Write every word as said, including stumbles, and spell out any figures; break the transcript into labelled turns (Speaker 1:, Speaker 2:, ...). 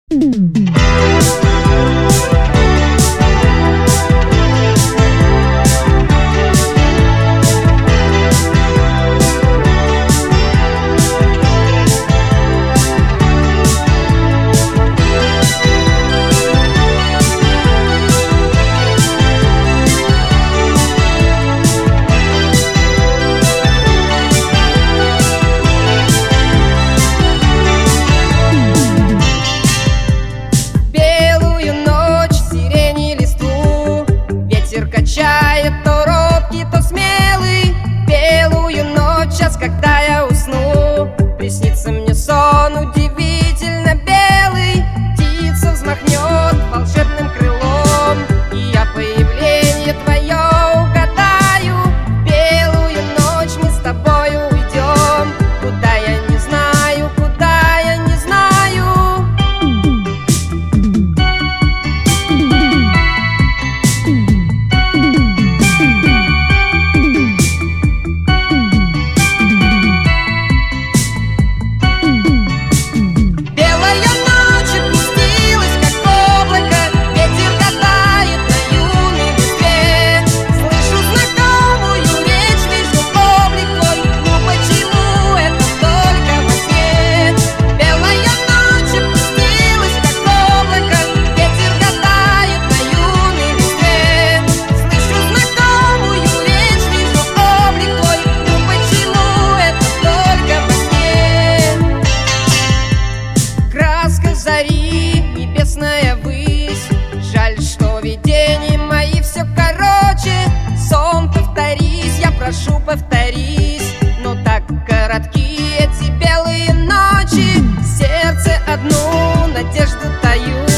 Speaker 1: Качает то робкий, то смелый. Белую ночь, час, когда я усну, приснится мне сон удивительно белый. Птица взмахнет волшебным крылом, и я появление твое угадаю. Белую ночь мы с тобою уйдем, куда я не знаю, куда я не знаю. Зари, небесная высь, жаль, что видения мои все короче. Сон, повторись, я прошу, повторись, но так коротки эти белые ночи. В сердце одну надежду таю.